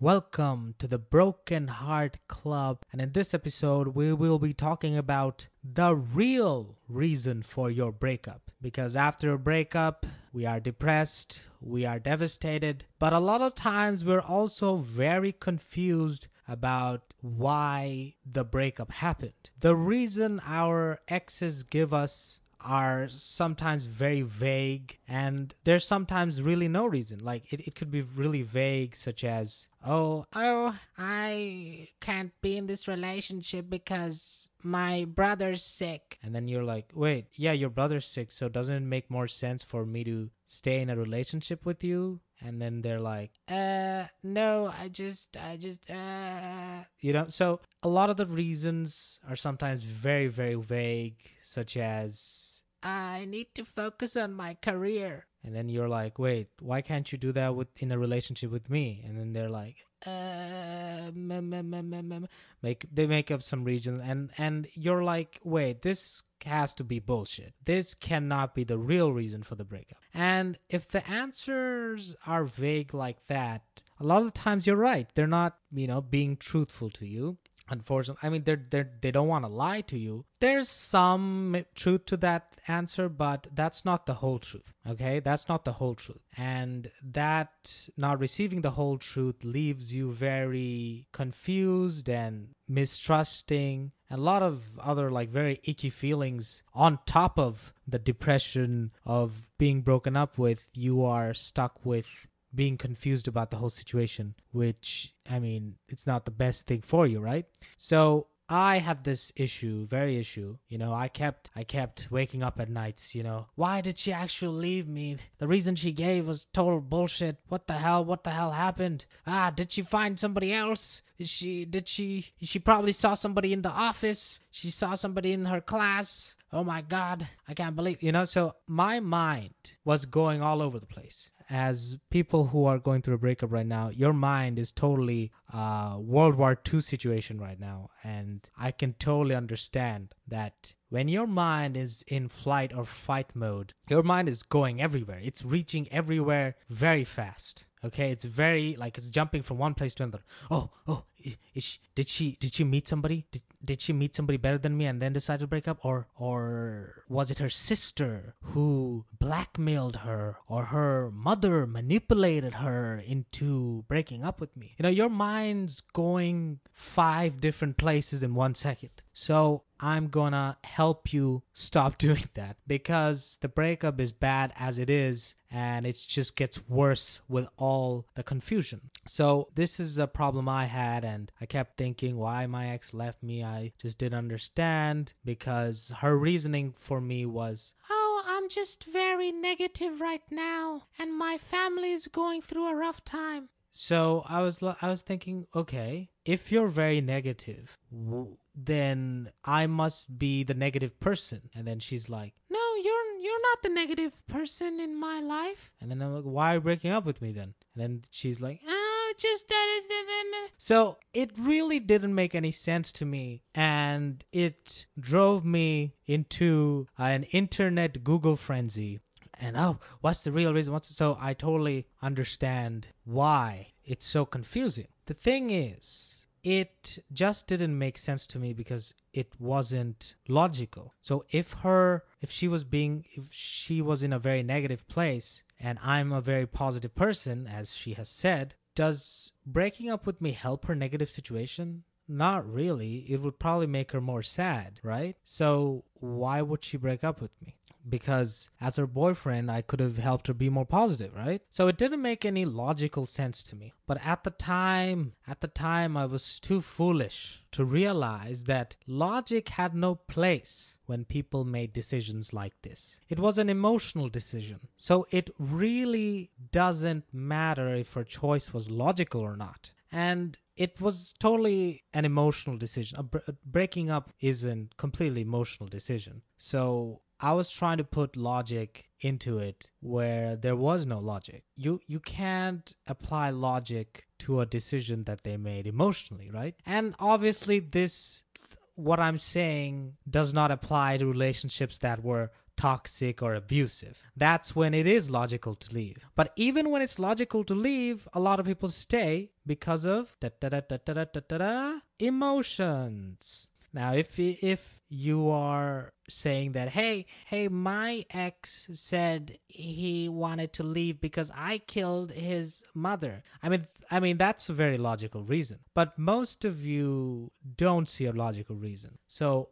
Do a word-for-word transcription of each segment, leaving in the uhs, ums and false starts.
Welcome to the Broken Heart Club, and in this episode, we will be talking about the real reason for your breakup. Because after a breakup, we are depressed, we are devastated, but a lot of times we're also very confused about why the breakup happened. The reason our exes give us are sometimes very vague, and there's sometimes really no reason. Like it, it could be really vague, such as, oh oh I can't be in this relationship because my brother's sick. And then you're like, wait, yeah, your brother's sick, so doesn't it make more sense for me to stay in a relationship with you? And then they're like, uh no, i just i just uh you know so a lot of the reasons are sometimes very very vague, such as, I need to focus on my career. And then you're like, wait, why can't you do that with in a relationship with me? And then they're like, uh, mm, mm, mm, mm, mm. make they make up some reason, and and you're like, wait, this has to be bullshit. This cannot be the real reason for the breakup. And if the answers are vague like that, a lot of the times you're right. They're not, you know, being truthful to you. Unfortunately, I mean, they're, they're, they don't want to lie to you. There's some truth to that answer, but that's not the whole truth, okay? That's not the whole truth. And that not receiving the whole truth leaves you very confused and mistrusting, and a lot of other like very icky feelings on top of the depression of being broken up with. You are stuck with being confused about the whole situation, which, I mean, it's not the best thing for you, right? So I had this issue, very issue. You know, I kept I kept waking up at nights, you know. Why did she actually leave me? The reason she gave was total bullshit. What the hell? What the hell happened? Ah, did she find somebody else? Is she did she she probably saw somebody in the office. She saw somebody in her class. Oh my God, I can't believe, you know, so my mind was going all over the place. As people who are going through a breakup right now, your mind is totally uh World War Two situation right now. And I can totally understand that when your mind is in flight or fight mode, your mind is going everywhere. It's reaching everywhere very fast. Okay, it's very like it's jumping from one place to another. Oh, oh, is she, did she did she meet somebody? Did, did she meet somebody better than me and then decide to break up? Or or was it her sister who blackmailed her, or her mother manipulated her into breaking up with me? You know, your mind's going five different places in one second. So I'm gonna help you stop doing that, because the breakup is bad as it is, and it just gets worse with all the confusion. So this is a problem I had, and I kept thinking why my ex left me. I just didn't understand, because her reasoning for me was, oh, I'm just very negative right now, and my family is going through a rough time. So I was I was thinking, okay, if you're very negative, w- then I must be the negative person. And then she's like, no, you're you're not the negative person in my life. And then I'm like, why are you breaking up with me then? And then she's like, oh, just that is. So it really didn't make any sense to me, and it drove me into an internet Google frenzy. And oh, what's the real reason? What's so I totally understand why it's so confusing. The thing is, it just didn't make sense to me because it wasn't logical. So if her, if she was being, if she was in a very negative place and I'm a very positive person, as she has said, does breaking up with me help her negative situation? Not really. It would probably make her more sad, right? So why would she break up with me? Because as her boyfriend, I could have helped her be more positive, right? So it didn't make any logical sense to me. But at the time, at the time, I was too foolish to realize that logic had no place when people made decisions like this. It was an emotional decision. So it really doesn't matter if her choice was logical or not. And it was totally an emotional decision. A br- breaking up is a completely emotional decision. So I was trying to put logic into it where there was no logic. You you can't apply logic to a decision that they made emotionally, right? And obviously this, what I'm saying, does not apply to relationships that were toxic or abusive. That's when it is logical to leave. But even when it's logical to leave, a lot of people stay because of da, da, da, da, da, da, da, da, emotions. Now, if if you are saying that, hey, hey, my ex said he wanted to leave because I killed his mother. I mean, I mean that's a very logical reason. But most of you don't see a logical reason. So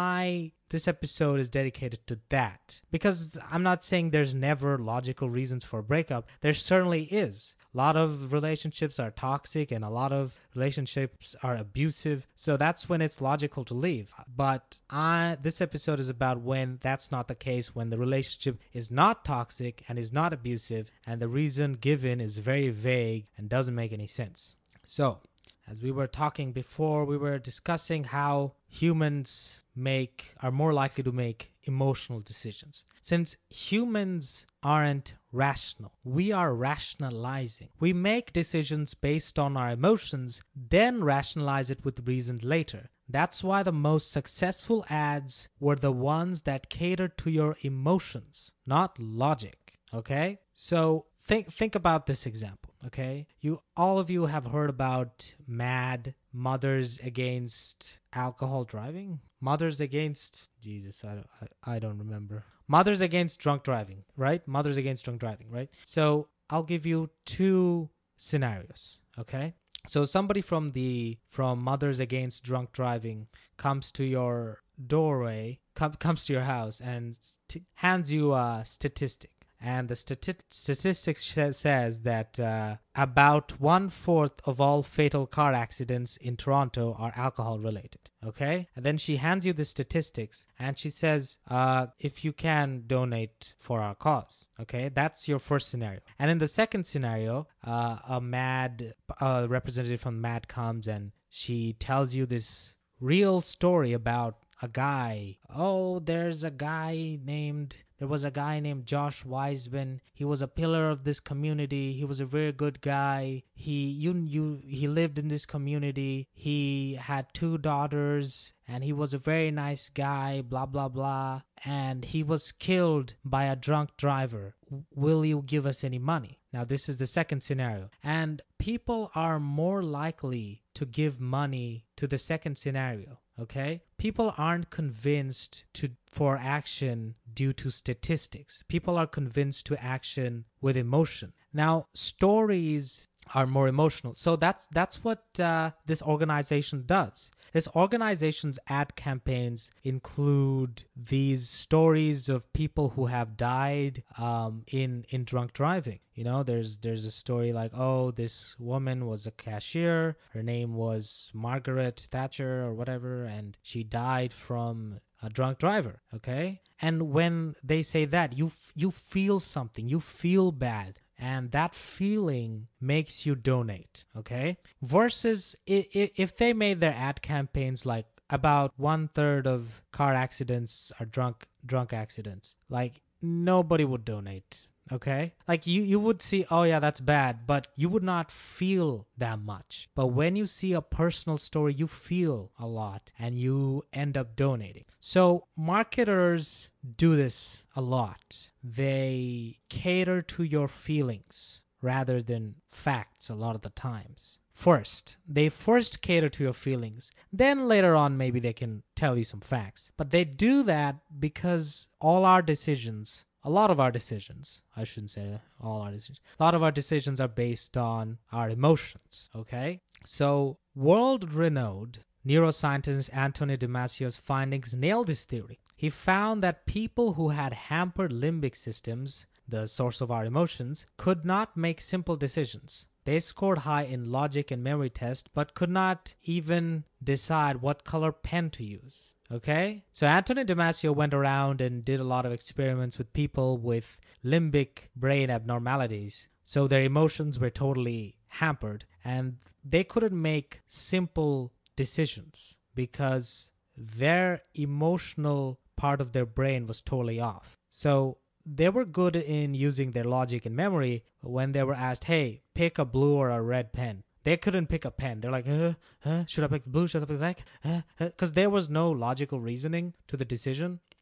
my this episode is dedicated to that, because I'm not saying there's never logical reasons for a breakup. There certainly is. A lot of relationships are toxic and a lot of relationships are abusive. So that's when it's logical to leave. But I, this episode is about when that's not the case, when the relationship is not toxic and is not abusive and the reason given is very vague and doesn't make any sense. So, as we were talking before, we were discussing how humans make are more likely to make emotional decisions. Since humans aren't rational, we are rationalizing. We make decisions based on our emotions, then rationalize it with reason later. That's why the most successful ads were the ones that catered to your emotions, not logic. Okay? So think think about this example. Okay, you all of you have heard about MAD, Mothers Against Alcohol Driving, Mothers Against Jesus, I don't, I, I don't remember. Mothers Against Drunk Driving, right? Mothers Against Drunk Driving, right? So I'll give you two scenarios. Okay, so somebody from the from Mothers Against Drunk Driving comes to your doorway, com- comes to your house, and st- hands you a statistic. And the stati- statistics sh- says that uh, about one-fourth of all fatal car accidents in Toronto are alcohol-related, okay? And then she hands you the statistics, and she says, uh, if you can, donate for our cause, okay? That's your first scenario. And in the second scenario, uh, a MAD uh, representative from MAD comes, and she tells you this real story about a guy. Oh, there's a guy named... There was a guy named Josh Wiseman. He was a pillar of this community. He was a very good guy. He you you he lived in this community. He had two daughters and he was a very nice guy, blah blah blah. And he was killed by a drunk driver. Will you give us any money? Now this is the second scenario. And people are more likely to give money to the second scenario. Okay? People aren't convinced to for action due to statistics. People are convinced to action with emotion. Now, stories are more emotional. So that's that's what uh, this organization does. This organization's ad campaigns include these stories of people who have died um, in in drunk driving. You know, there's there's a story like, oh, this woman was a cashier. Her name was Margaret Thatcher or whatever, and she died from a drunk driver. Okay, and when they say that, you f- you feel something. You feel bad. And that feeling makes you donate, okay? Versus if they made their ad campaigns like about one third of car accidents are drunk drunk accidents, like nobody would donate, okay? Like you, you would see, oh yeah, that's bad, but you would not feel that much. But when you see a personal story, you feel a lot and you end up donating. So marketers do this a lot. They cater to your feelings rather than facts a lot of the times. First, they first cater to your feelings. Then later on, maybe they can tell you some facts. But they do that because all our decisions, a lot of our decisions, I shouldn't say all our decisions, a lot of our decisions are based on our emotions, okay? So world-renowned neuroscientist Antonio Damasio's findings nailed this theory. He found that people who had hampered limbic systems, the source of our emotions, could not make simple decisions. They scored high in logic and memory tests, but could not even decide what color pen to use. Okay? So Antonio Damasio went around and did a lot of experiments with people with limbic brain abnormalities. So their emotions were totally hampered, and they couldn't make simple decisions because their emotional part of their brain was totally off. So they were good in using their logic and memory. When they were asked, hey, pick a blue or a red pen, they couldn't pick a pen. They're like, uh, uh, should I pick the blue? Should I pick the black? Because uh, uh, there was no logical reasoning to the decision.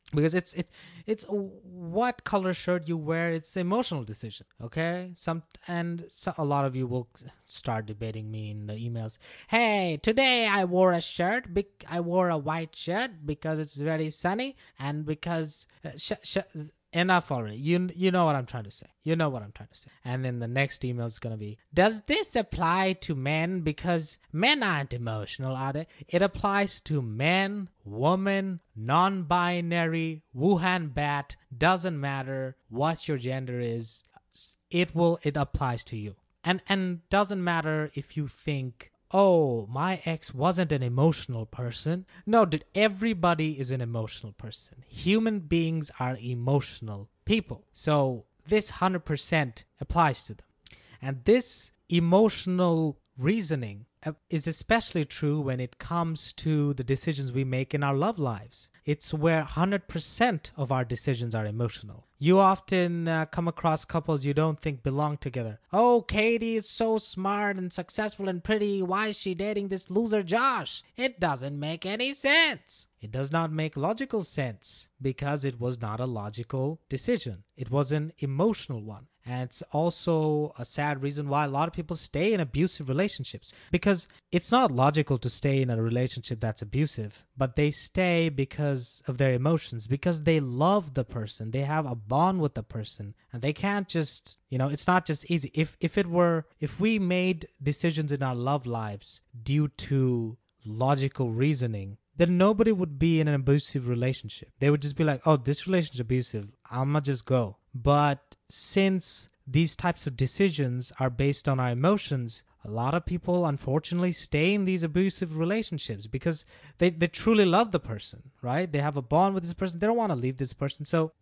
because it's it's it's what color shirt you wear. It's an emotional decision. Okay, some and so a lot of you will start debating me in the emails. Hey, today I wore a shirt. Bec- I wore a white shirt because it's very sunny and because uh, sh- sh- enough already. You you know what I'm trying to say. You know what I'm trying to say. And then the next email is gonna be, does this apply to men? Because men aren't emotional, are they? It applies to men, woman, non-binary, Wuhan bat. Doesn't matter what your gender is. It will. It applies to you. And and doesn't matter if you think, oh, my ex wasn't an emotional person. No, dude, everybody is an emotional person. Human beings are emotional people. So this one hundred percent applies to them. And this emotional reasoning uh, is especially true when it comes to the decisions we make in our love lives. It's where one hundred percent of our decisions are emotional. You often uh, come across couples you don't think belong together. Oh, Katie is so smart and successful and pretty. Why is she dating this loser Josh? It doesn't make any sense. It does not make logical sense because it was not a logical decision. It was an emotional one. And it's also a sad reason why a lot of people stay in abusive relationships, because it's not logical to stay in a relationship that's abusive, but they stay because of their emotions, because they love the person. They have a bond with the person, and they can't just, you know, it's not just easy. If if it were, if we made decisions in our love lives due to logical reasoning, then nobody would be in an abusive relationship. They would just be like, oh, this relationship's abusive, I'ma just go. But since these types of decisions are based on our emotions, a lot of people unfortunately stay in these abusive relationships because they, they truly love the person, right? They have a bond with this person. They don't want to leave this person. So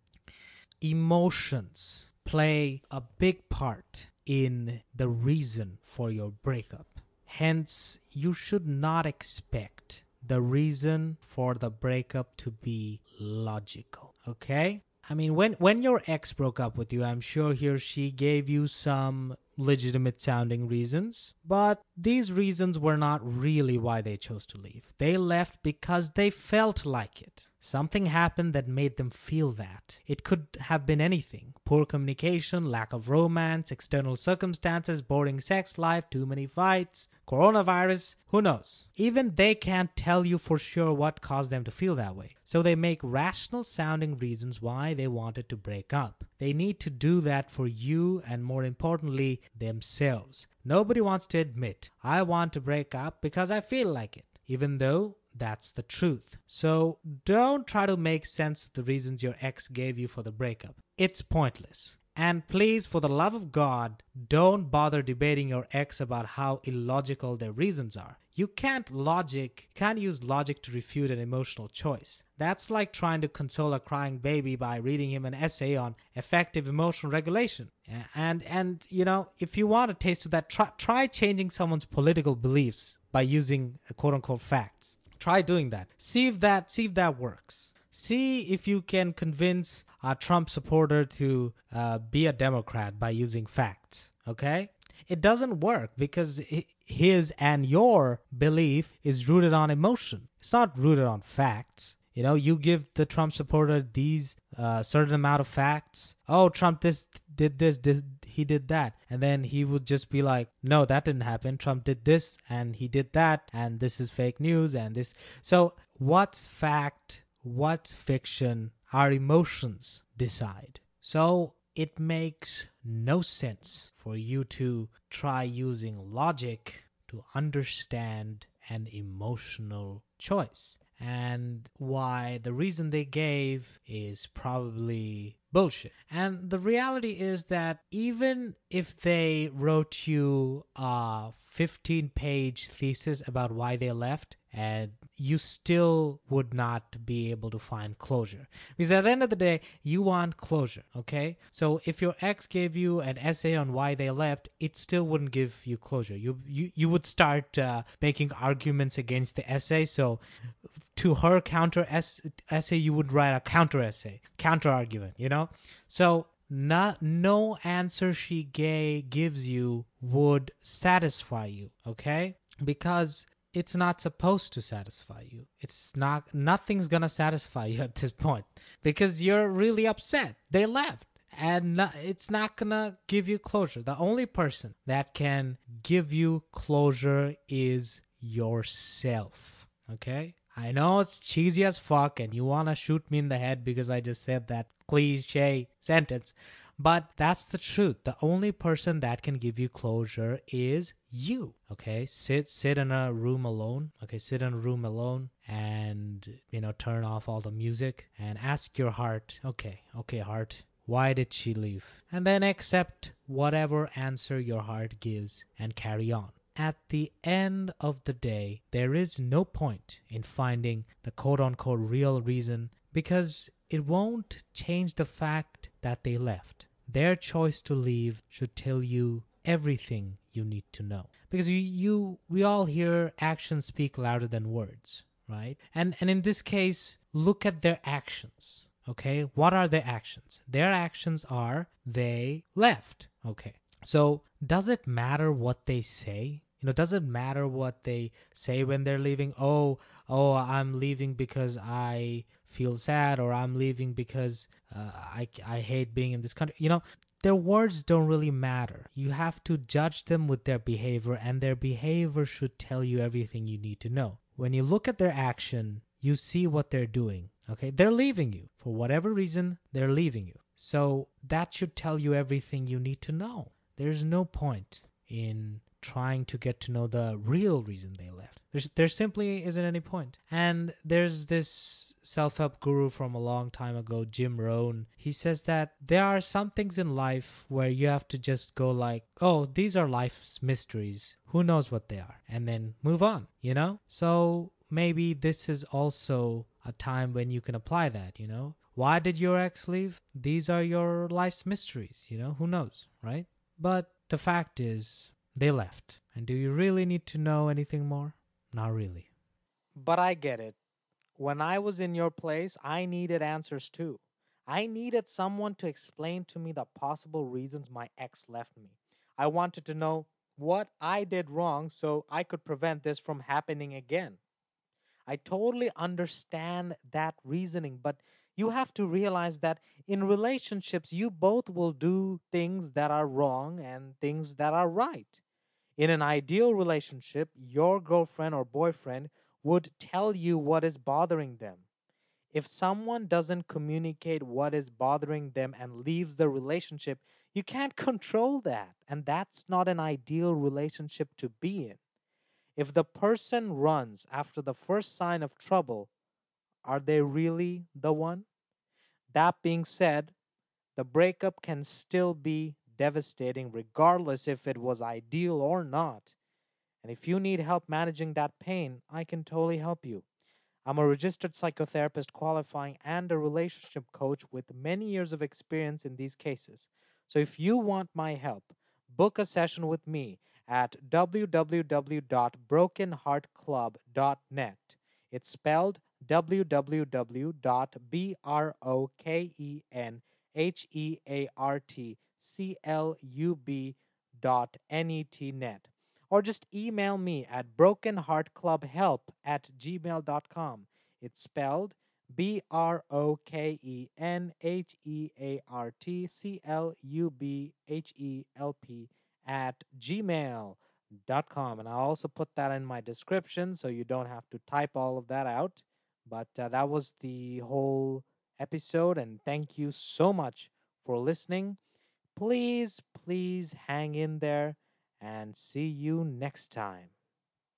emotions play a big part in the reason for your breakup. Hence, you should not expect the reason for the breakup to be logical, okay? I mean, when, when your ex broke up with you, I'm sure he or she gave you some legitimate sounding reasons, but these reasons were not really why they chose to leave. They left because they felt like it. Something happened that made them feel that. It could have been anything. Poor communication, lack of romance, external circumstances, boring sex life, too many fights, coronavirus, who knows? Even they can't tell you for sure what caused them to feel that way. So they make rational sounding reasons why they wanted to break up. They need to do that for you and, more importantly, themselves. Nobody wants to admit, I want to break up because I feel like it, even though that's the truth. So don't try to make sense of the reasons your ex gave you for the breakup. It's pointless. And please, for the love of God, don't bother debating your ex about how illogical their reasons are. You can't logic, can't use logic to refute an emotional choice. That's like trying to console a crying baby by reading him an essay on effective emotional regulation. And and you know, if you want a taste of that, try, try changing someone's political beliefs by using quote unquote facts. Try doing that. See if that see if that works. See if you can convince a Trump supporter to uh, be a Democrat by using facts, okay? It doesn't work because his and your belief is rooted on emotion. It's not rooted on facts. You know, you give the Trump supporter these uh, certain amount of facts. Oh, Trump this did this, did, he did that. And then he would just be like, no, that didn't happen. Trump did this and he did that. And this is fake news and this. So what's fact? What's fiction? Our emotions decide. So it makes no sense for you to try using logic to understand an emotional choice. And why the reason they gave is probably bullshit. And the reality is that even if they wrote you a fifteen page thesis about why they left, and you still would not be able to find closure. Because at the end of the day, you want closure, okay? So if your ex gave you an essay on why they left, it still wouldn't give you closure. You you, you would start uh, making arguments against the essay. So to her counter essay, you would write a counter essay, counter argument, you know? So not no answer she gave gives you would satisfy you, okay? Because it's not supposed to satisfy you. It's not, nothing's gonna satisfy you at this point because you're really upset. They left. And no, it's not gonna give you closure. The only person that can give you closure is yourself. Okay? I know it's cheesy as fuck and you wanna shoot me in the head because I just said that cliche sentence. But that's the truth. The only person that can give you closure is you. Okay? Sit sit in a room alone. Okay, sit in a room alone and, you know, turn off all the music and ask your heart, okay, okay, heart, why did she leave? And then accept whatever answer your heart gives and carry on. At the end of the day, there is no point in finding the quote unquote real reason because it won't change the fact that they left. Their choice to leave should tell you everything you need to know. Because you, you we all hear actions speak louder than words, right? And and in this case, look at their actions. Okay, what are their actions? Their actions are they left. Okay, so does it matter what they say? You know, does it matter what they say when they're leaving? Oh, oh, I'm leaving because I feel sad, or I'm leaving because uh, I I hate being in this country. You know, their words don't really matter. You have to judge them with their behavior, and their behavior should tell you everything you need to know. When you look at their action, you see what they're doing. Okay, they're leaving you. For whatever reason, they're leaving you. So that should tell you everything you need to know. There's no point in trying to get to know the real reason they left. There's, there simply isn't any point. And there's this self-help guru from a long time ago, Jim Rohn. He says that there are some things in life where you have to just go like, oh, these are life's mysteries. Who knows what they are? And then move on, you know? So maybe this is also a time when you can apply that, you know? Why did your ex leave? These are your life's mysteries, you know? Who knows, right? But the fact is, they left. And do you really need to know anything more? Not really. But I get it. When I was in your place, I needed answers too. I needed someone to explain to me the possible reasons my ex left me. I wanted to know what I did wrong so I could prevent this from happening again. I totally understand that reasoning, but you have to realize that in relationships, you both will do things that are wrong and things that are right. In an ideal relationship, your girlfriend or boyfriend would tell you what is bothering them. If someone doesn't communicate what is bothering them and leaves the relationship, you can't control that. And that's not an ideal relationship to be in. If the person runs after the first sign of trouble, are they really the one? That being said, the breakup can still be devastating regardless if it was ideal or not. And if you need help managing that pain, I can totally help you. I'm a registered psychotherapist qualifying and a relationship coach with many years of experience in these cases. So if you want my help, book a session with me at w w w dot broken heart club dot net. It's spelled w w w dot broken heart dot net, or just email me at brokenheartclubhelp at gmail dot com. It's spelled B R O K E N H E A R T C L U B H E L P at gmail dot com. And I'll also put that in my description so you don't have to type all of that out. But uh, that was the whole episode, and thank you so much for listening. Please, please hang in there and see you next time.